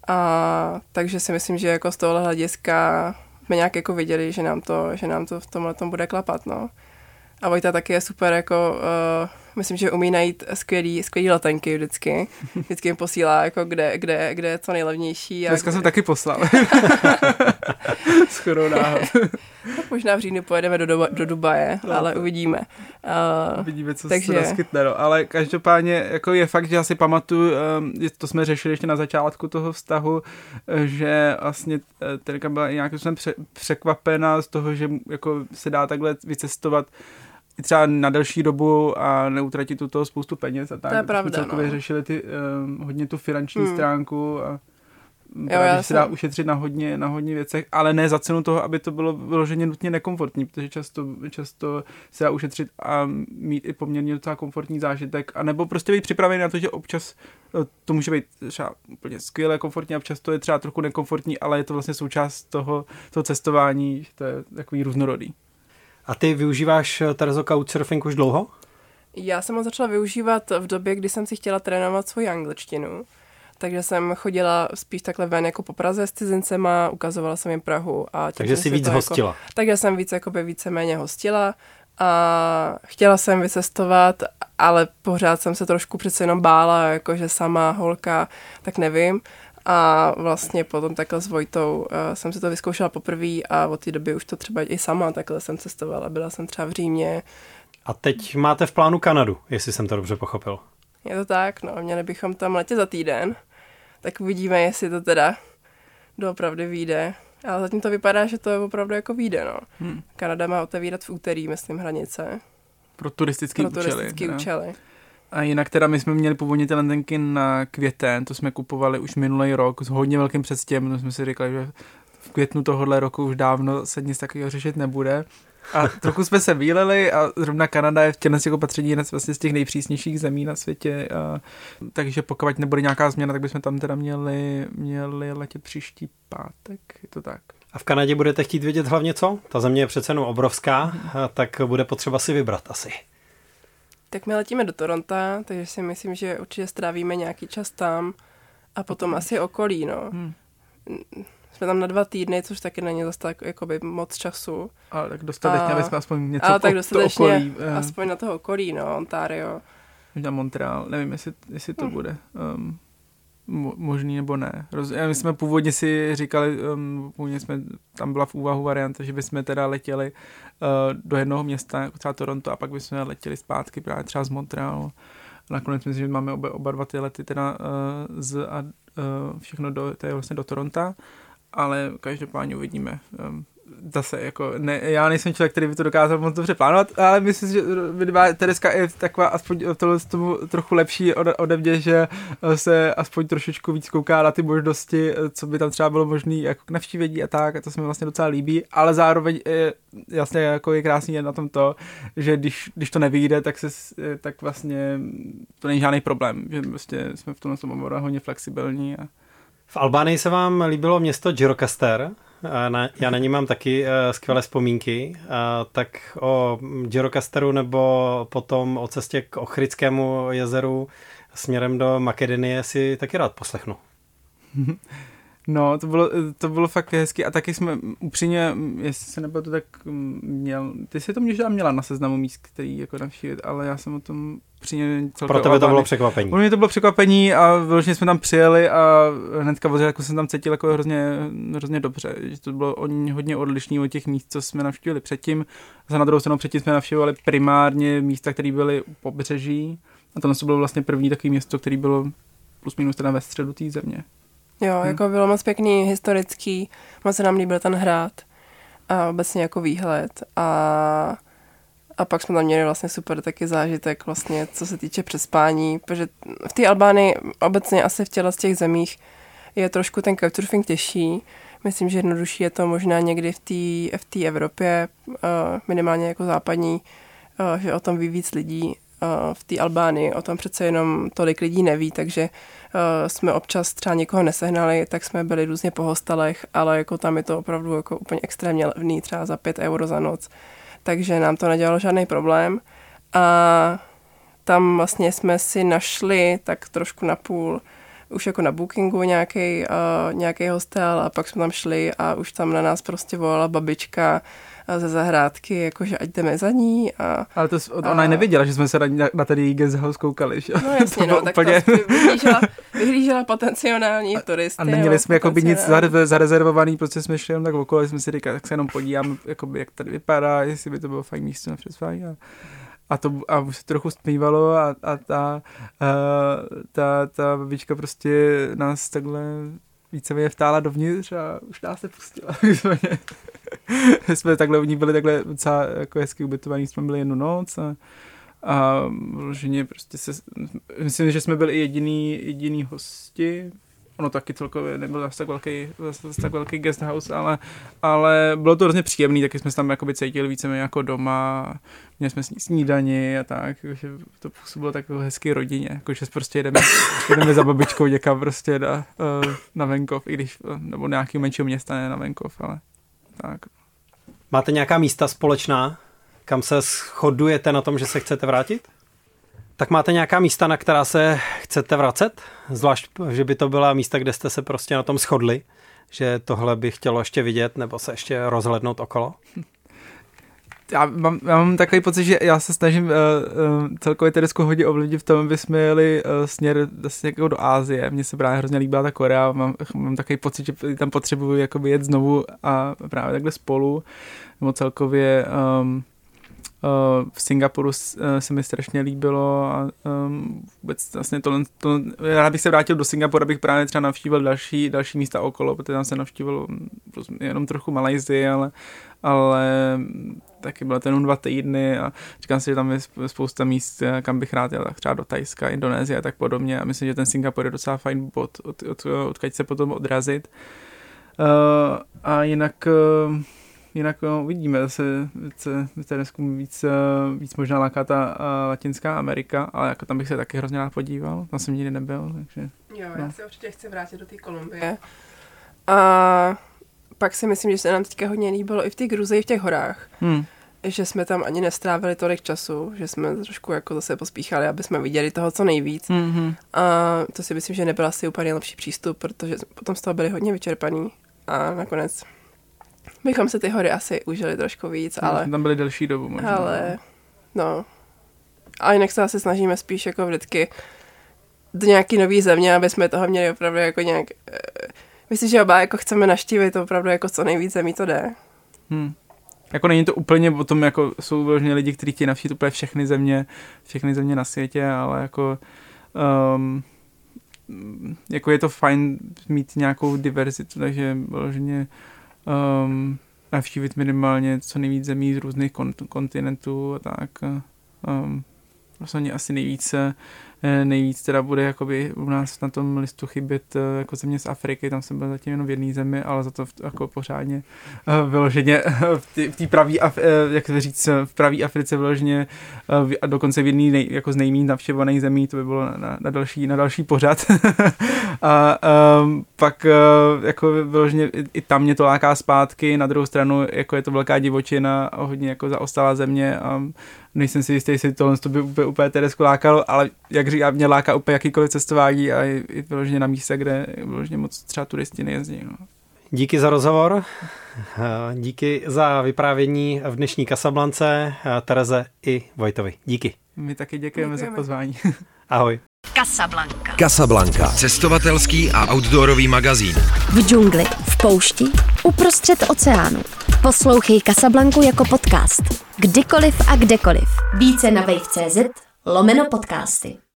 [SPEAKER 5] Takže si myslím, že jako z tohohle hlediska jsme nějak jako viděli, že nám to v tomhle tom bude klapat, no. A Vojta taky je super, jako myslím, že umí najít skvělý letenky vždycky. Vždycky jim posílá, jako kde je co nejlevnější.
[SPEAKER 4] Dneska jsem taky poslal. Shodou náhod.
[SPEAKER 5] Možná v říjnu pojedeme do Dubaje, ale uvidíme.
[SPEAKER 4] Uvidíme, co se naskytne. No. Ale každopádně jako je fakt, že já si pamatuju, to jsme řešili ještě na začátku toho vztahu, že vlastně Terka byla nějak překvapená z toho, že jako se dá takhle vycestovat třeba na delší dobu a neutratit u toho spoustu peněz a tak.
[SPEAKER 5] To je pravda,
[SPEAKER 4] jsme celkově řešili hodně tu finanční stránku když se dá ušetřit na hodně věcech, ale ne za cenu toho, aby to bylo vyloženě nutně nekomfortní, protože často se dá ušetřit a mít i poměrně docela komfortní zážitek, anebo prostě být připravený na to, že občas to může být třeba úplně skvěle komfortní a občas to je třeba trochu nekomfortní, ale je to vlastně součást toho cestování, že to je takový různorodý.
[SPEAKER 3] A ty využíváš, Terezo, couchsurfing už dlouho?
[SPEAKER 5] Já jsem ho začala využívat v době, kdy jsem si chtěla trénovat svoji angličtinu. Takže jsem chodila spíš takhle ven jako po Praze s cizincema, ukazovala jsem jim Prahu.
[SPEAKER 3] Takže jsi víc hostila.
[SPEAKER 5] Takže jsem víceméně hostila a chtěla jsem vycestovat, ale pořád jsem se trošku přece jenom bála, jakože sama holka, tak nevím. A vlastně potom takhle s Vojtou jsem si to vyzkoušela poprvé a od té doby už to třeba i sama takhle jsem cestovala. Byla jsem třeba v Římě.
[SPEAKER 3] A teď máte v plánu Kanadu, jestli jsem to dobře pochopil.
[SPEAKER 5] Je to tak, no, měli bychom tam letět za týden, tak uvidíme, jestli to teda doopravdy vyjde. Ale zatím to vypadá, že to opravdu jako vyjde, no. Kanada má otevírat v úterý, myslím, hranice.
[SPEAKER 4] Pro turistické
[SPEAKER 5] účely.
[SPEAKER 4] A jinak teda my jsme měli původně ty letenky na květen, to jsme kupovali už minulý rok s hodně velkým předstihem, jsme si říkali, že v květnu tohohle roku už dávno se nic takového řešit nebude. A trochu jsme se výleli a zrovna Kanada je v těchto opatření vlastně z těch nejpřísnějších zemí na světě, takže pokud nebude nějaká změna, tak bychom tam teda měli letět příští pátek, je to tak.
[SPEAKER 3] A v Kanadě budete chtít vědět hlavně co? Ta země je přece jenom obrovská, tak bude potřeba si vybrat asi.
[SPEAKER 5] Tak my letíme do Toronta, takže si myslím, že určitě strávíme nějaký čas tam a potom asi okolí, no. Jsme tam na 2 týdny, což taky není zase tak jakoby moc času.
[SPEAKER 4] Ale tak dostatečně, aby jsme aspoň něco
[SPEAKER 5] ale tak dostatečně,
[SPEAKER 4] to okolí.
[SPEAKER 5] Aspoň na toho okolí, no, Ontario.
[SPEAKER 4] Na Montreal, nevím, jestli to bude možný nebo ne. My jsme původně si říkali, tam byla v úvahu varianta, že bychom teda letěli do jednoho města, jako třeba Toronto, a pak bychom letěli zpátky právě třeba z Montrealu. Nakonec myslím, že máme oba 2 ty lety teda všechno vlastně do Toronta, ale každopádně uvidíme. Zase jako, já nejsem člověk, který by to dokázal moc dobře plánovat, ale myslím, že Tereska je taková aspoň tomu trochu lepší ode mě, že se aspoň trošičku víc kouká na ty možnosti, co by tam třeba bylo možné jako k navštívení a tak, a to se mi vlastně docela líbí, ale zároveň jasně jako je krásný na tom to, že když to nevyjde, tak vlastně to není žádný problém, že prostě jsme v tomhle oboru hodně flexibilní.
[SPEAKER 3] V Albánii se vám líbilo město Gjirokastere? Já na ní mám taky skvělé vzpomínky, tak o Gjirokasteru nebo potom o cestě k Ochridskému jezeru směrem do Makedonie si taky rád poslechnu.
[SPEAKER 4] No, to bylo fakt hezky a taky jsme upřímně, jestli se nebylo to tak ty si to měla na seznamu míst, který jako navštívit, ale já jsem o tom upřímně celkově...
[SPEAKER 3] Pro tebe to bylo překvapení.
[SPEAKER 4] Pro mě to bylo překvapení a vyloženě jsme tam přijeli a hnedka jako jsem tam cítil jako hrozně dobře, že to bylo hodně odlišný od těch míst, co jsme navštívili předtím. A na druhou stranu předtím jsme navštívili primárně místa, které byly u pobřeží a to bylo vlastně první takové město, které bylo plus minus teda ve středu té země.
[SPEAKER 5] Jo, jako bylo moc pěkný, historický, moc se nám líbil ten hrad a obecně jako výhled a pak jsme tam měli vlastně super taky zážitek vlastně, co se týče přespání, protože v té Albánii obecně asi v z těch zemích je trošku ten couchsurfing těžší. Myslím, že jednodušší je to možná někdy v té Evropě, minimálně jako západní, že o tom ví víc lidí. V té Albánii o tom přece jenom tolik lidí neví, takže jsme občas třeba někoho nesehnali, tak jsme byli různě po hostelech, ale jako tam je to opravdu jako úplně extrémně levný, třeba za 5 € za noc, takže nám to nedělalo žádný problém a tam vlastně jsme si našli tak trošku napůl už jako na Bookingu nějaký hostel a pak jsme tam šli a už tam na nás prostě volala babička ze zahrádky, jakože ať jdeme za ní.
[SPEAKER 4] Ale ona nevěděla, že jsme se na ten její guest house koukali. Že?
[SPEAKER 5] No jasně, no, tak úplně... to vyhlížela potenciální turisty.
[SPEAKER 4] A neměli jsme jakoby nic zarezervovaný, protože jsme šli jen tak okolo, jsme si říkali, tak se jenom podívám, jakoby, jak tady vypadá, jestli by to bylo fajn místo na přespání. A už se trochu zpívalo a ta babička prostě nás takhle víceméně vtála dovnitř a už nás nepustila. Jsme takhle u ní byli takhle docela jako hezky ubytovaní, jsme byli 1 noc a vloženě prostě myslím, že jsme byli i jediný hosti ono taky celkově nebyl zase tak velký guest house, ale bylo to hrozně příjemný, taky jsme se tam jakoby cítili víceméně jako doma, měli jsme snídani a tak, že to působilo tak hezky rodině, jakože prostě jdeme za babičkou někam prostě na venkov, i když, nebo nějaký menšího města, ne na venkov, ale tak.
[SPEAKER 3] Máte nějaká místa společná, kam se shodujete na tom, že se chcete vrátit? Tak máte nějaká místa, na která se chcete vracet? Zvlášť, že by to byla místa, kde jste se prostě na tom shodli, že tohle by chtělo ještě vidět nebo se ještě rozhlednout okolo?
[SPEAKER 4] Já mám takový pocit, že já se snažím celkově Teresku hodně ovlivnit v tom, aby jsme jeli směr vlastně jako do Asie. Mně se právě hrozně líbila ta Korea, mám takový pocit, že tam potřebuji jakoby jet znovu a právě takhle spolu, nebo celkově v Singapuru se mi strašně líbilo a vůbec vlastně rád bych se vrátil do Singapuru, abych právě třeba navštívil další místa okolo, protože tam se navštívil jenom trochu Malajsii, ale taky bylo to jenom 2 týdny a říkám si, že tam je spousta míst, kam bych rád jel, tak třeba do Thajska, Indonésie a tak podobně a myslím, že ten Singapur je docela fajn bod, odkud se potom odrazit. A jinak uvidíme, zase víc možná láká ta Latinská Amerika, ale jako tam bych se taky hrozně rád podíval, tam jsem nikdy nebyl, takže...
[SPEAKER 5] Jo, já se určitě chci vrátit do té Kolumbie. A pak si myslím, že se nám teďka hodně líbilo i v té Gruzii, v těch horách. Že jsme tam ani nestrávili tolik času, že jsme trošku jako zase pospíchali, aby jsme viděli toho co nejvíc. A to si myslím, že nebyl asi úplně lepší přístup, protože potom z toho byli hodně vyčerpaný a nakonec bychom se ty hory asi užili trošku víc, ale...
[SPEAKER 4] Tam byli delší dobu možná.
[SPEAKER 5] Ale, no. A jinak se asi snažíme spíš jako vždycky do nějaký nový země, aby jsme toho měli opravdu jako nějak... Myslím, že oba jako chceme navštívit opravdu jako co nejvíc zemí to jde.
[SPEAKER 4] Jako není to úplně o tom, jako jsou vyloženě lidi, kteří chtějí navštívit úplně všechny země na světě, ale jako je to fajn mít nějakou diverzitu, takže vyloženě navštívit minimálně co nejvíc zemí z různých kontinentů a tak. Vlastně asi nejvíc teda bude jakoby u nás na tom listu chybět jako země z Afriky, tam jsem byl zatím jenom v jedné zemi, ale za to jako pořádně vyloženě v té pravý, jak to říct, v pravý Africe vyloženě a dokonce v jedné jako z nejméně navštěvovaných zemí, to by bylo na další pořad. A pak jako vyloženě i tam mě to láká zpátky, na druhou stranu jako je to velká divočina a hodně jako zaostalá země a nejsem si jistý, jestli tohle by úplně Teresku lákalo, ale jak říkám, mě láká úplně jakýkoliv cestování a i vyloženě na místě, kde vyloženě moc třeba turisti nejezdí. No.
[SPEAKER 3] Díky za rozhovor, díky za vyprávění v dnešní Casablance, Tereze i Vojtovi. Díky.
[SPEAKER 4] My taky děkujeme za pozvání.
[SPEAKER 3] Ahoj.
[SPEAKER 1] Casablanca.
[SPEAKER 2] Cestovatelský a outdoorový magazín.
[SPEAKER 6] V džungli, v poušti, uprostřed oceánu. Poslouchej Casablancu jako podcast. Kdykoliv a kdekoliv. Více na wave.cz/podcasty.